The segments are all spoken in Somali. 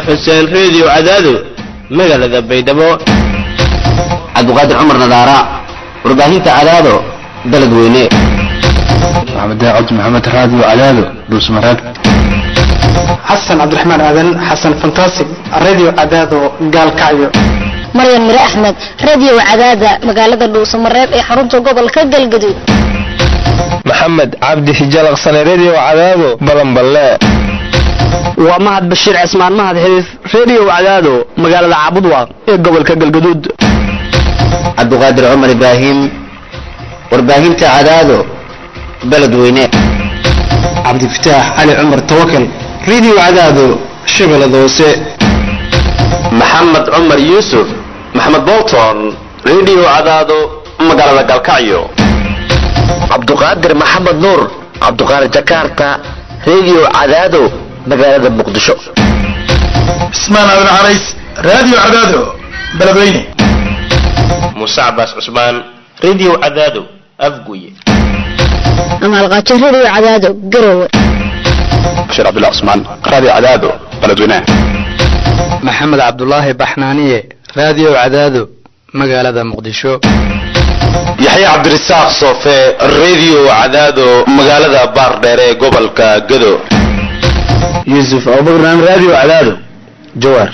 xuseen radio cadaado magaalada baydhabo cabduqaadir cumar nadaara warbaahinta cadaado daladweyne maxamed daacad maxamed radio cadaado dhuusmareeb xasan cabdiraxmaan aadan xasan fantastic radio cadaado gaalkacyo maryan mire axmed radio cadaada magaalada dhuusamareeb ee xarunta gobolka galgaduud maxamed cabdi hijalaqsane radio cadaado balanballe waa mahad bashiir cismaan mahad xiriif radio cadaado magaalada caabudwaaq ee gobolka galgaduud cabduqaadir cumar ibraahim warbaahinta cadaado beledweyne cabdifataax cali cumar tawakal radio cadaado shabeellada hoose maxamed cumar yuusuf maxamed bolton radio cadaado magaalada galkacyo cabduqaadir maxamed nuur cabduqaadir jakarta radio cadaado magaalada muqdisho ismaan abin carays radio cadaado beledweyne muuse cabaas cusmaan radio cadaado afguye amaalqaajo radio cadaado garowe bashir cabdullah cusmaan radio cadaado beledweyne maxamed cabdulaahi baxnaaniye radio cadaado magaalada muqdisho yaxya cabdirasaaq soofe radio cadaado magaalada baardheer ee gobolka gado yuusuf abubakar radio cadaado jawaar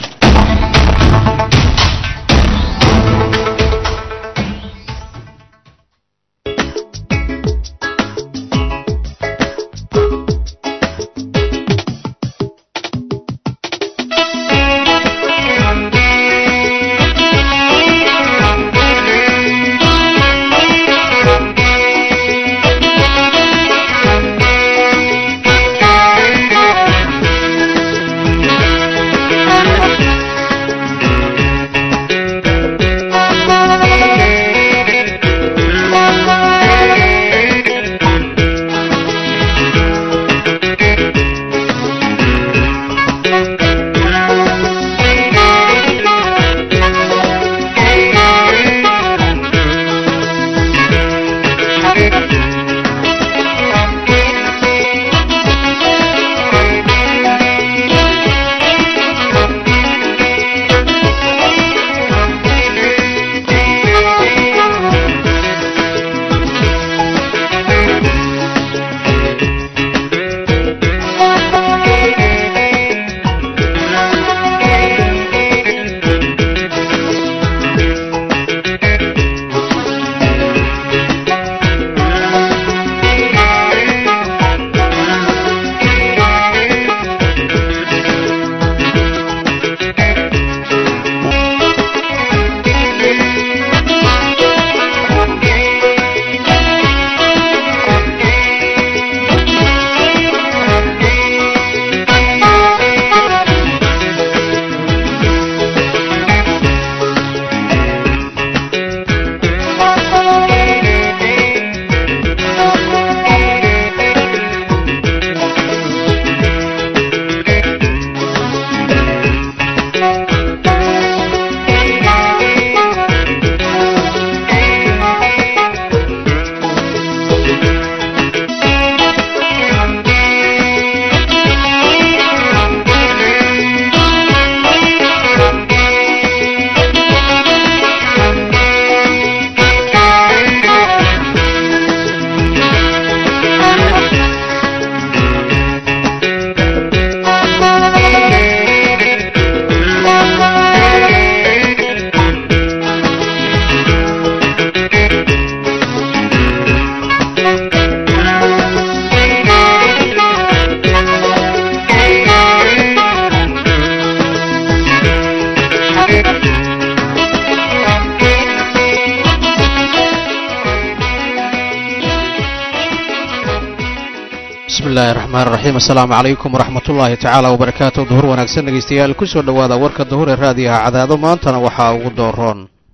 asalaamu calaykum waraxmatullaahi tacaala wabarakaatu duhur wanaagsan dhegaystayaal ku soo dhowaada warka duhur ee raadiyaha cadaado maantana waxaa ugu dooroon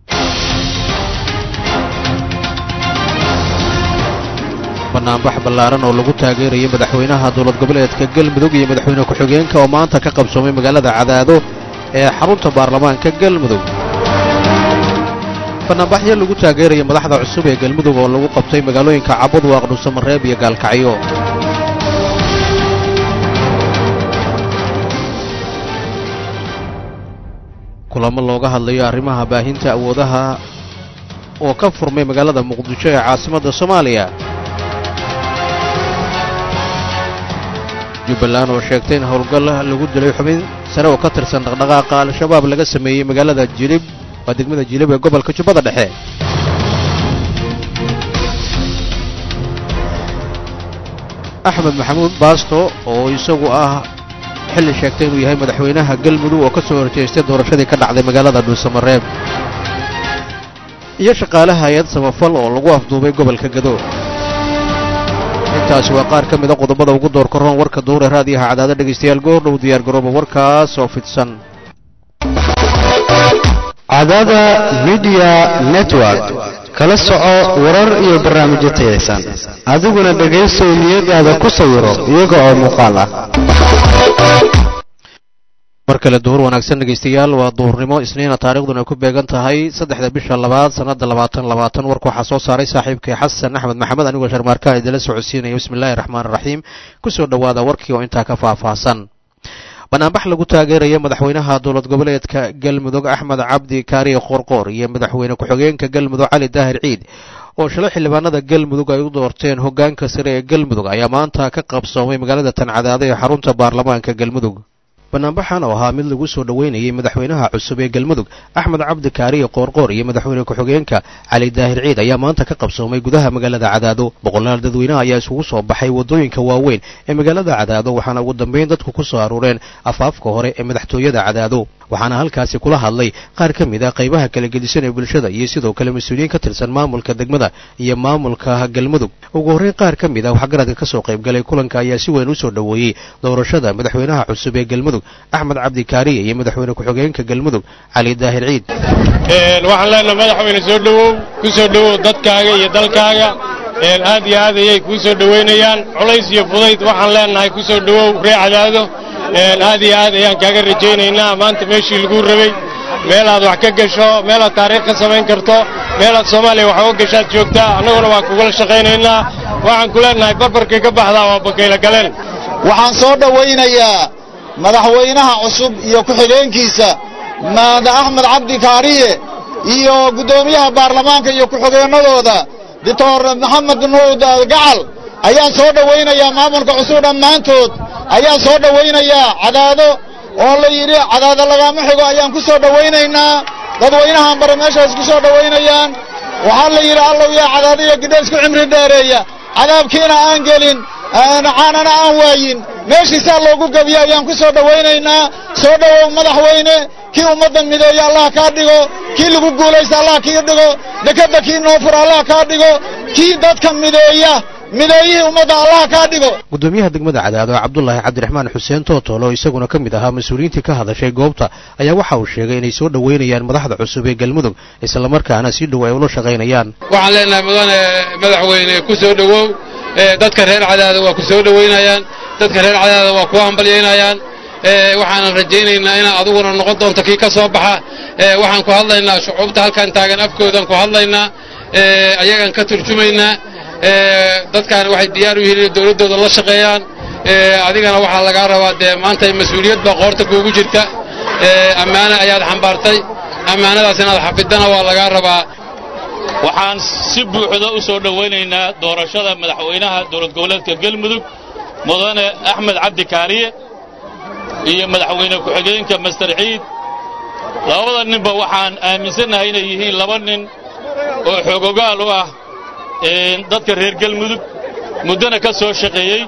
banaanbax ballaaran oo lagu taageerayay madaxweynaha dowlad goboleedka galmudug iyo madaxweyne ku-xigeenka oo maanta ka qabsoomay magaalada cadaado ee xarunta baarlamaanka galmudug banaanbaxyo lagu taageerayay madaxda cusub ee galmudug oo lagu qabtay magaalooyinka cabudwaaq dhuusamareeb iyo gaalkacyo kulamo looga hadlayo arrimaha baahinta awoodaha oo ka furmay magaalada muqdisho ee caasimadda soomaaliya. jubbaland oo sheegtay in howlgal lagu dilay xubin sare oo ka tirsan dhaqdhaqaaqa al-shabaab laga sameeyey magaalada jilib waa degmada jilib ee gobolka jubbada dhexe. axmed maxamuud baasto oo isagu ah xilli sheegtay inuu yahay madaxweynaha galmudug oo ka soo horjeestay doorashadii ka dhacday magaalada dhuusamareeb. iyo shaqaalaha hay-ad samafal oo lagu afduubay gobolka gado. intaasi waa qaar ka mida qodobada ugu door karoon warka duure raadiyaha cadaado. dhegaystayaal goordhow diyaar garooba warkaas oo fidsan. cadaada media network kala soco warar iyo barnaamijyo tayaysan adiguna dhegaystow niyadaada ku sawiro iyaga oo muuqaal ah. mar kale duhur wanaagsan dhegaystayaal, waa duhurnimo isniina taariikhduna ay ku beegan tahay 3 bisha 2 sanada 2020. warka waxaa soo saaray saaxiibkay xasan axmed maxamed, anigoo sharmaarka idila socodsiinaya. bismillaahi raxmaani raxiim. kusoo dhowaada warkii oo intaa ka faahfaahsan. banaanbax lagu taageeraya madaxweynaha dowlad goboleedka galmudug axmed cabdi kaariye qoorqoor iyo madaxweyne ku-xigeenka galmudug cali daahir ciid oo shalay xildhibaanada galmudug ay u doorteen hoggaanka sare ee galmudug ayaa maanta ka qabsoomay magaalada Tancadaade ee xarunta baarlamaanka galmudug. banaanbaxan oo ahaa mid lagu soo dhoweynayay madaxweynaha cusub ee galmudug axmed cabdi kaariye qoorqoor iyo madaxweyne ku-xigeenka cali daahir ciid ayaa maanta ka qabsoomay gudaha magaalada Cadaado. boqolaal dadweynaha ayaa isugu soo baxay wadooyinka waaweyn ee magaalada Cadaado, waxaana ugu dambeyn dadku ku soo aruureen afaafka hore ee madaxtooyada Cadaado. waxaana halkaasi kula hadlay qaar ka mid ah qaybaha kala gedisan ee bulshada iyo sidoo kale mas'uuliyiin ka tirsan maamulka degmada iyo maamulka galmudug. ugu horreyn qaar ka mid ah waxgaradka ka soo qayb galay kulanka ayaa si weyn u soo dhoweeyey doorashada madaxweynaha cusub ee galmudug axmed cabdi kaariye iyo madaxweyne ku-xigeenka galmudug cali daahir ciid. waxaan leenahay madaxweyne soo dhowow, ku soo dhowow dadkaaga iyo dalkaaga. aad iyo aad ayay kuu soo dhoweynayaan. culays iyo fudayd waxaan leenahay ku soo dhowow reer Cadaado. aad iyo aad ayaan kaaga rajaynaynaa maanta meeshii lagu rabay meelaad wax ka gasho, meelaad taariikh ka samayn karto, meelaad Soomaaliya wax uga gashaad joogtaa. annaguna waa kugula shaqaynaynaa. waxaan ku leenahay barbarkay ka baxdaa waa bakayla galeen. waxaan soo dhowaynayaa madaxweynaha cusub iyo ku-xigeenkiisa axmed cabdi kaariye iyo guddoomiyaha baarlamaanka iyo ku-xigeenadooda doctor maxamed nuur gacal ayaan soo dhowaynayaa. maamulka cusub dhammaantood ayaan soo dhowaynayaa. Cadaado oo la yidhi Cadaado lagama xigo ayaan ku soo dhowaynaynaa. dadweynahan bare meeshaas ku soo dhowaynayaan. waxaa la yidhi allow yaa Cadaado iyo gidho isku cimri dheereeya, cadaabkiina aan gelin, caanana aan waayin, meeshiisaa loogu gabiya ayaan ku soo dhowaynaynaa. soo dhowow madaxweyne, kii ummadda mideeya allah kaa dhigo, kii lagu guulaysta allah kii dhigo, dekadda kii noo fura allah kaa dhigo, kii dadka mideeyihii ummadda allah kaa dhigo. gudoomiyaha degmada Cadaado Cabdullaahi Cabdiraxmaan Xuseen Tootolo isaguna ka mid ahaa mas'uuliyiintii ka hadashay goobta ayaa waxa uu sheegay inay soo dhoweynayaan madaxda cusub ee galmudug isla markaana si dhow ay ula shaqaynayaan. waxaan leenahay mudane madaxweyne ku soo dhowow. dadka reer Cadaado waa ku soo dhoweynayaan, dadka reer Cadaado waa ku hambalyeynayaan. waxaan rajaynaynaa inaad adiguna noqon doonto kii ka soo baxa. waxaan ku hadlaynaa shucuubta halkan taagan afkoodan ku hadlaynaa, ayagaan ka turjumaynaa. dadkan waxay diyaar u yihiin dawladooda la shaqeeyaan. adigana waxaa lagaa rabaa dee maanta mas-uuliyad baa qoorta kuugu jirta. ammaano ayaad xambaartay, ammaanadaas inaad xafidana waa lagaa rabaa. waxaan si buuxda u soo dhowaynaynaa doorashada madaxweynaha dowlad goboleedka galmudug mudane axmed cabdi kaariye iyo madaxweyne ku-xigeenka master ciid. labada ninba waxaan aaminsanahay inay yihiin laba nin oo xoogogaal u ah dadka reer galmudug, muddana ka soo shaqeeyey,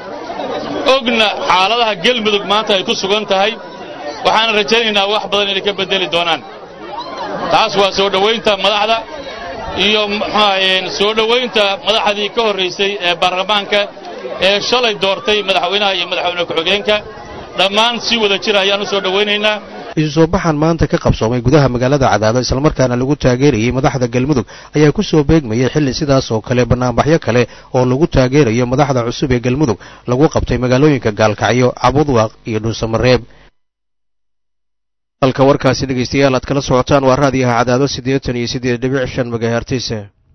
ogna xaaladaha galmudug maanta ay ku sugan tahay. waxaan rajaynaynaa wax badan inay ka beddeli doonaan. taas waa soo dhowaynta madaxda iyo soo dhowaynta madaxdii ka horraysay ee baarlamaanka ee shalay doortay madaxweynaha iyo madaxweyne ku-xigeenka. dhammaan si wada jir ayaan u soo dhowaynaynaa. isu soo baxan maanta ka qabsoomay gudaha magaalada Cadaado isla markaana lagu taageerayay madaxda galmudug ayaa ku soo beegmayay xilli sidaas oo kale banaanbaxyo kale oo lagu taageerayo madaxda cusub ee galmudug lagu qabtay magaalooyinka Gaalkacyo, Cabudwaaq iyo Dhuusamareeb. halka warkaasi dhegaystayaal aad kala socotaan waa raadiyaha Cadaado 88.5 MHz.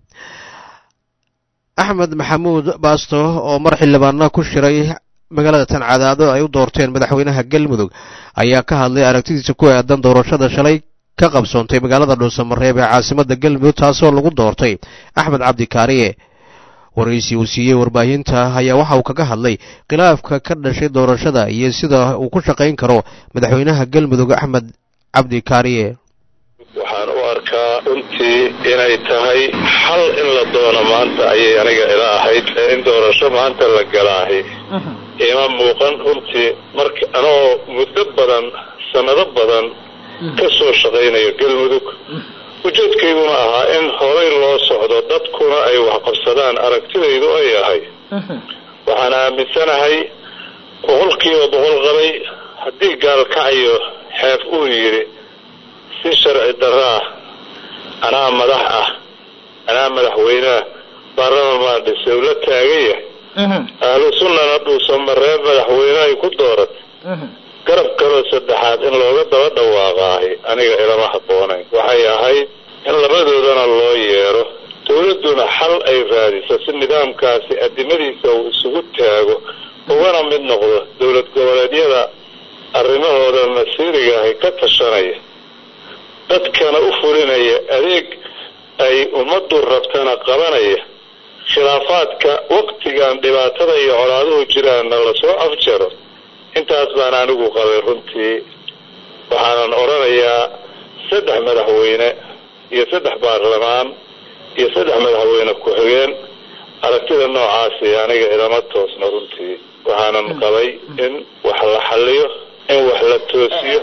axmed maxamuud baasto oo mar xildhibaanna ku shiray magaalada Tancadaado ay u doorteen madaxweynaha galmudug ayaa ka hadlay aragtidiisa ku aadan doorashada shalay ka qabsoontay magaalada dhuusamareeb ee caasimadda galmudug taasoo lagu doortay axmed cabdi kaariye waraysi uu siiyey warbaahinta ayaa waxa uu kaga hadlay khilaafka ka dhashay doorashada iyo sida uu ku shaqayn karo madaxweynaha galmudug axmed cabdi kaariye. waxaan u arkaa runtii inay tahay xal in la doono maanta ayay aniga ila ahayd in doorasho maanta la galaahi ima muuqan runtii marka anoo muddo badan sanado badan ka soo shaqaynayo galmudug ujeedkayguna ahaa in horay loo socdo dadkuna ay waxqabsadaan aragtidaydu ay ahay waxaan aaminsanahay 100% qabay haddii gaalkacyo xeef uu yidhi si sharci darro ah anaa madax ah anaa madaxweynaha baarlamaan dhisay ula taagaya ahlu sunnana dhuusamareeb madaxweyne ay ku dooratay garab kaloo saddexaad in looga daba dhawaaqaahi aniga ilama habboonayn waxay ahayd in labadoodana loo yeero dowladduna xal ay raadiso si nidaamkaasi addimadiisa uu isugu taago ugana mid noqdo dowlad goboleedyada arrimahooda masiiriga ahi ka tashanaya dadkana u fulinaya adeeg ay ummaddu rabtana qabanaya khilaafaadka waqtigan dhibaatada iyo colaaduhu jiraanna lasoo afjaro intaas baan anigu qabay runtii waxaanan odhanayaa 3 madaxweyne iyo 3 baarlamaan iyo 3 madaxweyne ku-xigeen aragtida noocaasi aniga ilama toosna runtii waxaanan qabay in wax la xalliyo in wax la toosiyo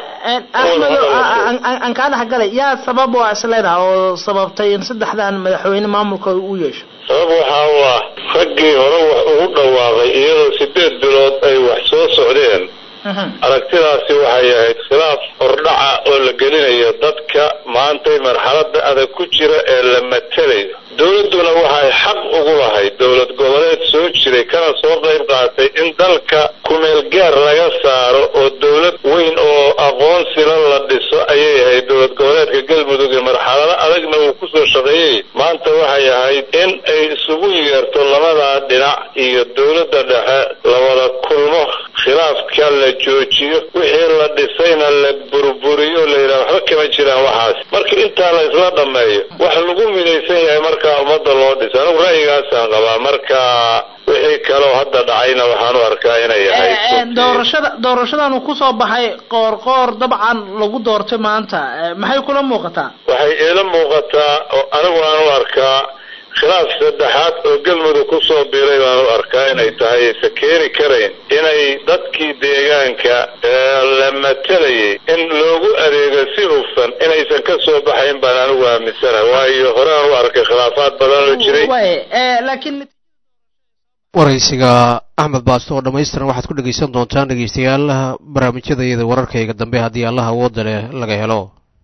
aan kaa dhexgalay yaa sabab waa isleedaha oo sababtay in 3dan madaxweyne maamulka uu yeesho sabab waxaa waa raggii hore wax ugu dhawaaqay iyadoo 8 bilood ay wax soo socdeen aragtidaasi waxay ahayd khilaaf hordhaca oo la gelinayo dadka maantay marxaladda adag ku jira ee la matelayo dowladduna waxay xaq ugu lahayd dowlad goboleed soo jiray kana soo qayb qaatay in dalka kumeel gaar laga saaro oo dowlad weyn oo aqoonsila la dhiso ayay ahayd dowlad goboleedka galmudug ee marxalado adagna uu ku soo shaqeeyey maanta waxay ahayd in ay isugu yeerto labadaa dhinac iyo dowladda dhexe la wada kulmo khilaafka la joojiyo wixii la dhisayna la burburiyo la yidhaha waxba kama jiraan waxaas marka intaa la isla dhammeeyo wax lagu midaysan yahay markaa ummadda loo dhiso anigu ra'yigaasaan qabaa marka wixii kaloo hadda dhacayna waxaan u arkaa inay ahayd doorashadan uu kusoo baxay qoor dabcan lagu doortay maanta maxay kula muuqataa waxay ila muuqataa oo anigu aan u arkaa khilaaf saddexaad oo galmudug ku soo biiray baan u arkaa inay tahay aysan keeni karayn inay dadkii deegaanka la matalayay in loogu adeego si hufan inaysan ka soo baxayn baan anigu aaminsanahay waayo hore aan u arkay khilaafaad badan oo jiray laakiin waraysiga axmed baasto oo dhammaystiran waxaad ku dhegaysan doontaan dhegaystayaal barnaamijyadayada wararkayga dambe haddii allaha awoodda leh laga helo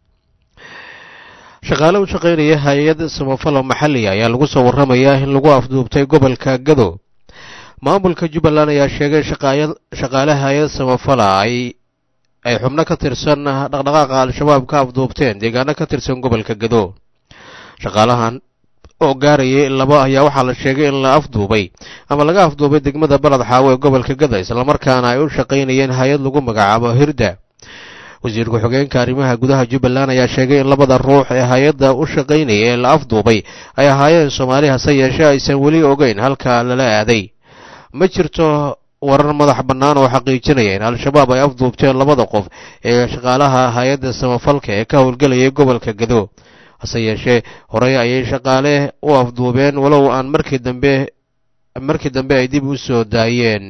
shaqaale u shaqaynaya hay-ad samafalo maxalliga ayaa lagu soo warramayaa in lagu afduubtay gobolka gado maamulka jubbaland ayaa sheegay shaqaale hay-ad samafala ay xubno ka tirsan dhaqdhaqaaqa al-shabaab ka afduubteen deegaano ka tirsan gobolka gado shaqaalahan oo gaarayay 2 ayaa waxaa la sheegay in la afduubay ama laga afduubay degmada balad xaawo ee gobolka gado islamarkaana ay u shaqaynayeen hay-ad lagu magacaabo hirda wasiir ku-xigeenka arrimaha gudaha jubbaland ayaa sheegay in 2 ruux ee hay-adda u shaqaynaya ee la afduubay ay ahaayeen Soomaali hase yeeshee aysan weli ogeyn halka lala aaday ma jirto warar madax bannaan oo xaqiijinaya in al-shabaab ay afduubteen 2 qof ee shaqaalaha hay-adda samafalka ee ka howlgelayay gobolka gado hase yeeshee horey ayay shaqaale u afduubeen walow aan markii dambe ay dib u soo daayeen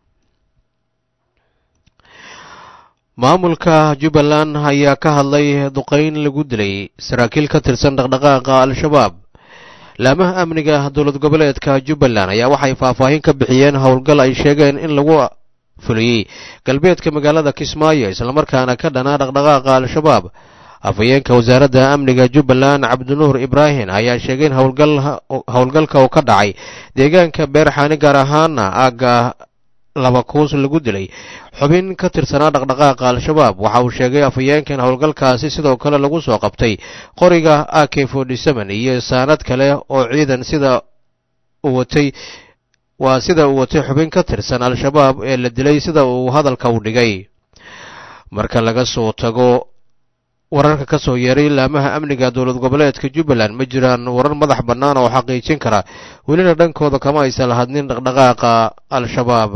maamulka jubbaland ayaa ka hadlay duqayn lagu dilay saraakiil ka tirsan dhaqdhaqaaqa al-shabaab laamaha amniga dowlad goboleedka jubbaland ayaa waxay faahfaahin ka bixiyeen howlgal ay sheegeen in lagu fuliyey galbeedka magaalada kismaayo islamarkaana ka dhanaa dhaqdhaqaaqa al-shabaab afhayeenka wasaaradda amniga jubbaland cabdinuur ibraahim ayaa sheegay in howlgalka uu ka dhacay deegaanka beerxaani gaar ahaana aagga 2 kuus lagu dilay xubin ka tirsanaa dhaqdhaqaaqa al-shabaab waxa uu sheegay afhayeenkan howlgalkaasi sidoo kale lagu soo qabtay qoriga AK47 iyo saanad kale oo ciidan sida uu watay xubin ka tirsan al-shabaab ee la dilay sida uu hadalka u dhigay marka laga soo tago wararka ka soo yeeray laamaha amniga dowlad goboleedka jubbaland ma jiraan warar madax bannaan oo xaqiijin kara welina dhankooda kama aysan lahadnin dhaqdhaqaaqa al-shabaab.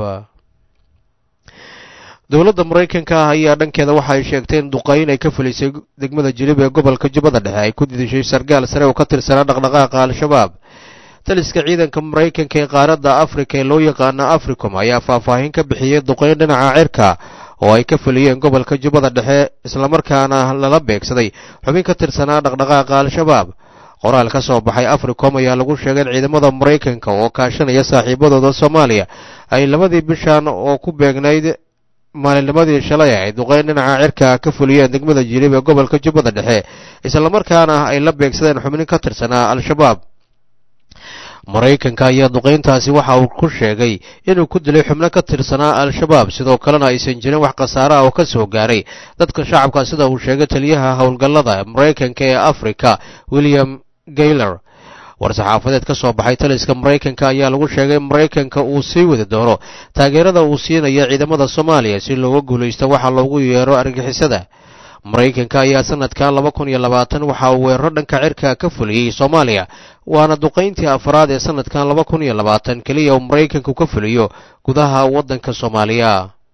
dowladda maraykanka ayaa dhankeeda waxa ay sheegtay in duqayn ay ka fulisay degmada jilib ee gobolka jubbada dhexe ay ku didishay sargaal sare oo ka tirsanaa dhaqdhaqaaqa al-shabaab. taliska ciidanka maraykanka ee qaaradda afrika ee loo yaqaana africom ayaa faahfaahin ka bixiyey duqayn dhinaca cirka oo ay ka fuliyeen gobolka jubbada dhexe islamarkaana lala beegsaday xubin ka tirsanaa dhaqdhaqaaqa al-shabaab. qoraal ka soo baxay africom ayaa lagu sheegay in ciidamada maraykanka oo kaashanaya saaxiibadooda soomaaliya ay labadii bishan oo ku beegnayd maalinnimadii shalay ay duqayn dhinaca cirka ka fuliyeen degmada jilib ee gobolka jubbada dhexe islamarkaana ay la beegsadeen xubnin ka tirsanaa al-shabaab. maraykanka ayaa duqayntaasi waxa uu ku sheegay inuu ku dilay xubno ka tirsanaa al-shabaab sidoo kalena aysan jirin wax khasaare ah oo ka soo gaaray dadka shacabka sida uu sheegay taliyaha howlgallada maraykanka ee afrika william gayler. war-saxaafadeed ka soo baxay taliska maraykanka ayaa lagu sheegay in maraykanka uu sii wadi doono taageerada uu siinaya ciidamada soomaaliya si looga guulaysto waxa loogu yeero argixisada. maraykanka ayaa sanadkan 2020 waxa uu weeraro dhanka cirka ka fuliyey soomaaliya waana duqayntii afraad ee sanadkan 2020 keliya uu maraykanku ka fuliyo gudaha waddanka soomaaliya.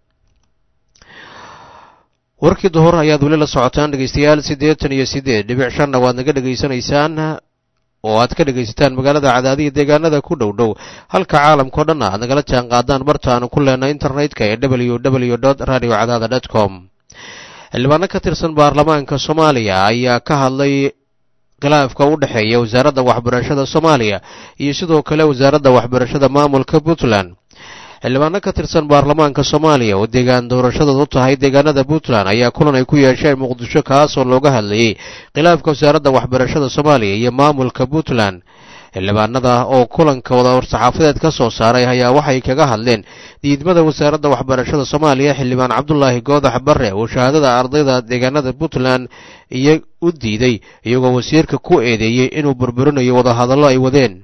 warkii duhur ayaad weli la socotaan dhegaystayaal 88.5 waad naga dhegaysanaysaan oo aad ka dhegaysataan magaalada cadaadiya deegaanada ku dhow halka caalamkao dhan aad nagala jaan qaadaan bartaanu ku leenay internetka ee www.radiocadaada.com. xildhibaano ka tirsan baarlamaanka soomaaliya ayaa ka hadlay khilaafka u dhexeeya wasaaradda waxbarashada soomaaliya iyo sidoo kale wasaaradda waxbarashada maamulka puntland. xildhibaano ka tirsan baarlamaanka soomaaliya oo deegaan doorashadoodu tahay deegaanada puntland ayaa kulan ay ku yeesheen muqdisho kaasoo looga hadlayay khilaafka wasaaradda waxbarashada soomaaliya iyo maamulka puntland. xildhibaanada oo kulanka wada war-saxaafadeed ka soo saaray ayaa waxay kaga hadleen diidmada wasaaradda waxbarashada soomaaliya xildhibaan cabdulaahi goodax barre oo shahaadada ardayda deegaanada puntland iyo u diiday iyagoo wasiirka ku eedeeyey inuu burburinayo wadahadallo ay wadeen.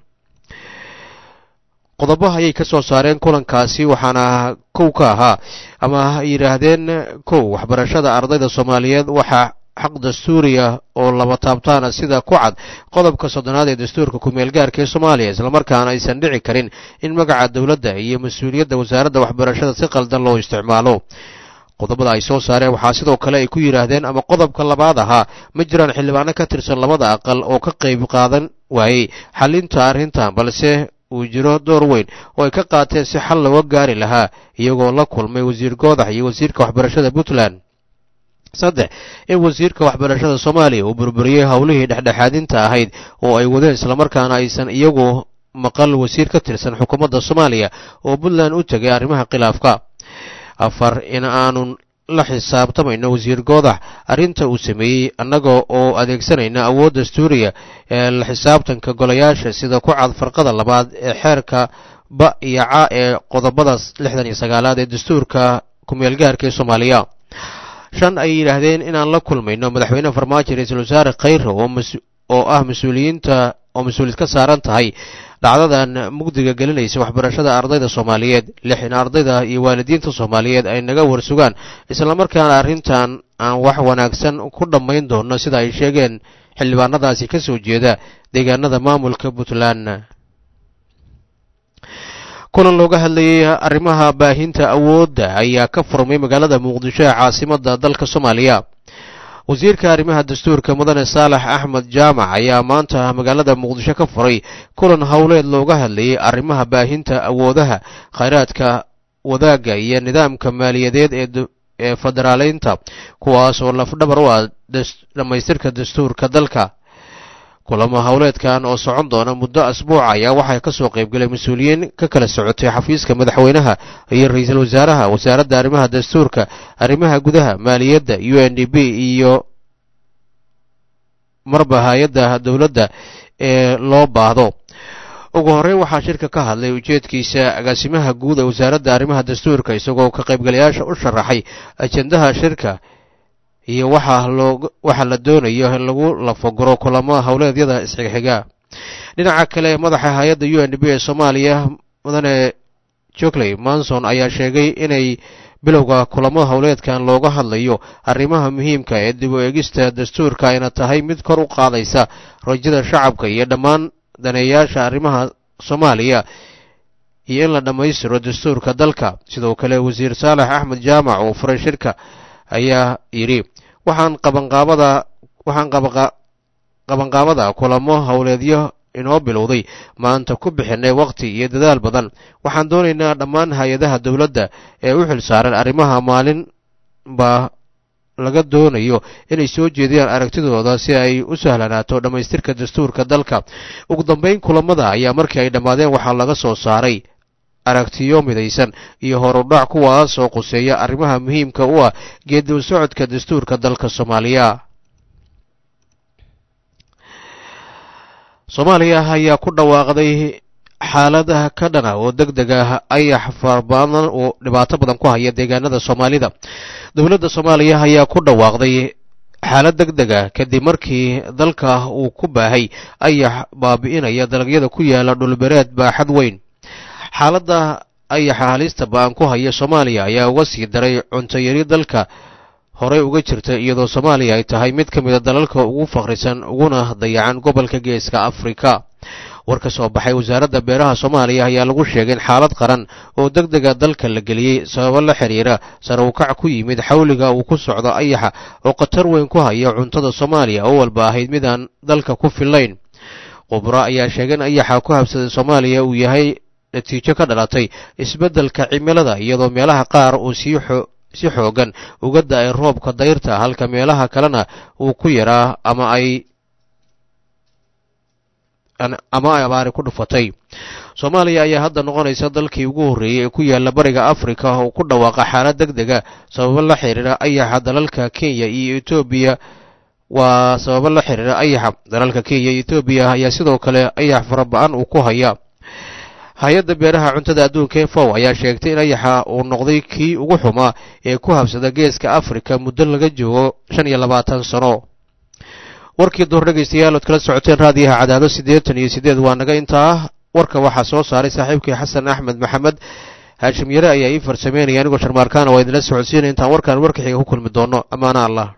qodobo ayay ka soo saareen kulankaasi waxaana kow ka ahaa ama yidhaahdeen kow waxbarashada ardayda soomaaliyeed waxaa xaq dastuuriya oo laba taabtaana sida ku cad qodobka 10aad ee dastuurka ku-meelgaarka ee soomaaliya islamarkaana aysan dhici karin in magaca dowladda iyo mas-uuliyadda wasaaradda waxbarashada si qaldan loo isticmaalo. qodobada ay soo saareen waxaa sidoo kale ay ku yidhaahdeen ama qodobka labaad ahaa ma jiraan xildhibaano ka tirsan labada aqal oo ka qayb qaadan waayey xalinta arrintan balse uu jiro door weyn oo ay ka qaateen si xal looga gaari lahaa iyagoo la kulmay wasiir goodax iyo wasiirka waxbarashada puntland. 3 in wasiirka waxbarashada soomaaliya uu burburiyey howlihii dhexdhexaadinta ahayd oo ay wadeen islamarkaana aysan iyagu maqal wasiir ka tirsan xukuumadda soomaaliya oo puntland u tegay arrimaha khilaafka. 4 in aanu la xisaabtamayno wasiir goodax arrinta uu sameeyey annaga oo adeegsanayna awood dastuuriya ee la xisaabtanka golayaasha sida ku cad farqada 2 ee xeerka ba iyo ca ee qodobada 69aad ee dastuurka ku-meelgaarka ee soomaaliya. 5 ay yidhaahdeen inaan la kulmayno madaxweyne farmaajo ra-iisul wasaare khayre oo ah mas-uuliyad ka saaran tahay dhacdadan mugdiga gelinaysa waxbarashada ardayda soomaaliyeed. 6 in ardayda iyo waalidiinta soomaaliyeed ay naga warsugaan islamarkaana arrintan aan wax wanaagsan ku dhammayn doono sida ay sheegeen xildhibaanadaasi ka soo jeeda deegaanada maamulka puntland. kulan looga hadlayay arrimaha baahinta awoodda ayaa ka furmay magaalada muqdisho ee caasimadda dalka soomaaliya. wasiirka arrimaha dastuurka mudane saalax axmed jaamac ayaa maanta magaalada muqdisho ka furay kulan howleed looga hadlayay arrimaha baahinta awoodaha khayraadka wadaagga iyo nidaamka maaliyadeed ee federaaleynta kuwaas oo lafdhabar u ah dhammaystirka dastuurka dalka. kulamo howleedkan oo socon doona muddo asbuuca ayaa waxaa ka soo qaybgalay mas-uuliyiin ka kala socotay xafiiska madaxweynaha iyo ra-iisul wasaaraha wasaaradda arrimaha dastuurka arrimaha gudaha maaliyadda UNDP iyo marba hay-adda dowladda ee loo baahdo. ugu horreyn waxaa shirka ka hadlay ujeedkiisa agaasimaha guud ee wasaaradda arrimaha dastuurka isagoo ka qaybgalayaasha u sharaxay ajendaha shirka iyo waxa la doonayo in lagu lafaguro kulamo howleedyada isxigxiga. dhinaca kale madaxa hay-adda UNDP ee soomaaliya mudane Jocley Manson ayaa sheegay inay bilowga kulamo howleedkan looga hadlayo arrimaha muhiimka ee dib u eegista dastuurka ayna tahay mid kor u qaadaysa rajada shacabka iyo dhammaan daneeyaasha arrimaha Soomaaliya iyo in la dhammaystiro dastuurka dalka. sidoo kale wasiir Saalax Axmed Jaamac oo furay shirka ayaa yiri waxaan qabanqaabada kulamo howleedyo inoo bilowday maanta ku bixinay waqti iyo dadaal badan. waxaan doonaynaa dhammaan hay'adaha dawladda ee u xilsaaran arrimaha maalinba laga doonayo inay soo jeediyaan aragtidooda si ay u sahlanaato dhammaystirka dastuurka dalka. ugu dambeyn kulamada ayaa markii ay dhammaadeen waxaa laga soo saaray aragtiyo midaysan iyo horudhac kuwaas oo quseeya arrimaha muhiimka u ah geedi socodka dastuurka dalka Soomaaliya. Soomaaliya ayaa ku dhawaaqday xaaladaha ka dhana oo degdeg ah ayax farbaadan oo dhibaato badan ku haya deegaanada Soomaalida. dawladda Soomaaliya ayaa ku dhawaaqday xaalad degdeg ah kadib markii dalka uu ku baahay ayax baabi'inaya dalagyada ku yaala dhulbeereed baaxad weyn. xaaladda ayaxa halista baan ku haya Soomaaliya ayaa uga sii daray cunto yari dalka horey uga jirta iyadoo Soomaaliya ay tahay mid ka mid ah dalalka ugu faqrisan uguna dayacan gobolka Geeska Afrika. war ka soo baxay wasaaradda beeraha Soomaaliya ayaa lagu sheegay in xaalad qaran oo degdega dalka la geliyay sabab la xiriira sare u kac ku yimid xawliga uu ku socdo ayaxa oo qatar weyn ku haya cuntada Soomaaliya oo walba ahayd mid aan dalka ku filayn. khubra ayaa sheegay in ayaxa ku habsaday Soomaaliya uu yahay natiijo ka dhalatay isbeddelka cimilada iyadoo meelaha qaar uu si xoogan uga da'ay roobka dayrta halka meelaha kalena uu ku yaraa ama ay abaari ku dhufatay. Soomaaliya ayaa hadda noqonaysa dalkii ugu horreeyay ee ku yaala bariga Afrika oo ku dhawaaqa xaalad degdega sabab la xiriira ayaxa dalalka Kenya iyo Ethiopia. sabab la xiriira ayaxa dalalka Kenya iyo Ethiopia ayaa sidoo kale ayax farabaan uu ku haya. hay-adda beeraha cuntada adduunka FAO ayaa sheegtay in ayaxa uu noqday kii ugu xumaa ee ku habsada Geeska Afrika muddo laga joogo 25 sano. warkii door dhageystayaal oo kala socoteen raadiyaha Cadaado 88 waa naga intaa. warka waxaa soo saaray saaxiibkii Xasan Axmed Maxamed. Haashim Yare ayaa ii farsameynaya anigoo Sharmaarkaan oo idinla socodsiinaya intaan warkan warka xiga ku kulmi doono. amaana Allah.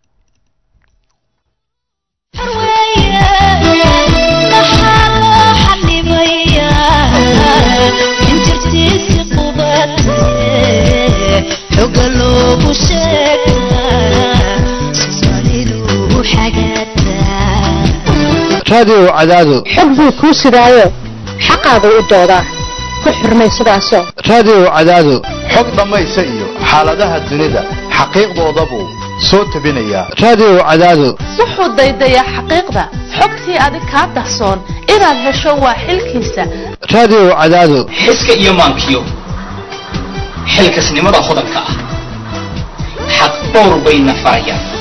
raadiyo Cadaado xog buu ku sidaayo xaqaadu u doodaa ku xirmay sidaasoo raadiyo Cadaado xog dhamaysa iyo xaaladaha dunida xaqiiqdooda buu soo tabinaya. raadiyo Cadaado wuxuu daydaya xaqiiqda xogtii adig ka dahsoon inaad hesho waa xilkiisa. raadiyo Cadaado xiska iyo maankiyo xilkasnimada hodanka ah xaq dhowr bayna farayaan.